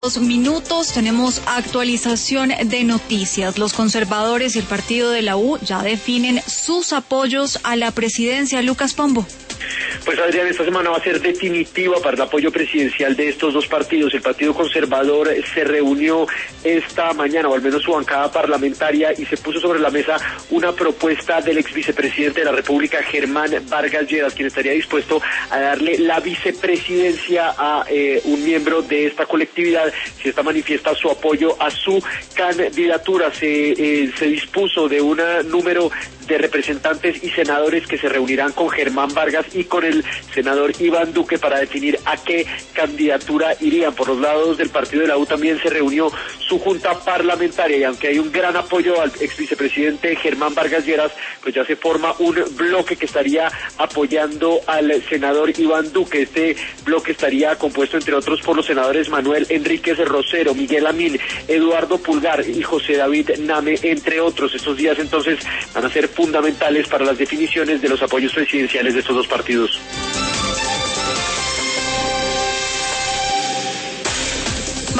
Minutos tenemos actualización de noticias. Los conservadores y el partido de la U ya definen sus apoyos a la presidencia. Lucas Pombo. Pues Adrián, esta semana va a ser definitiva para el apoyo presidencial de estos dos partidos. El Partido Conservador se reunió esta mañana, o al menos su bancada parlamentaria, y se puso sobre la mesa una propuesta del ex vicepresidente de la República, Germán Vargas Lleras, quien estaría dispuesto a darle la vicepresidencia a un miembro de esta colectividad si esta manifiesta su apoyo a su candidatura. Se dispuso de un número de representantes y senadores que se reunirán con Germán Vargas y con el senador Iván Duque para definir a qué candidatura irían. Por los lados del partido de la U también se reunió su junta parlamentaria, y aunque hay un gran apoyo al ex vicepresidente Germán Vargas Lleras, pues ya se forma un bloque que estaría apoyando al senador Iván Duque. Este bloque estaría compuesto, entre otros, por los senadores Manuel Enríquez Rosero, Miguel Amín, Eduardo Pulgar y José David Name, entre otros. Estos días entonces van a ser fundamentales para las definiciones de los apoyos presidenciales de estos dos partidos.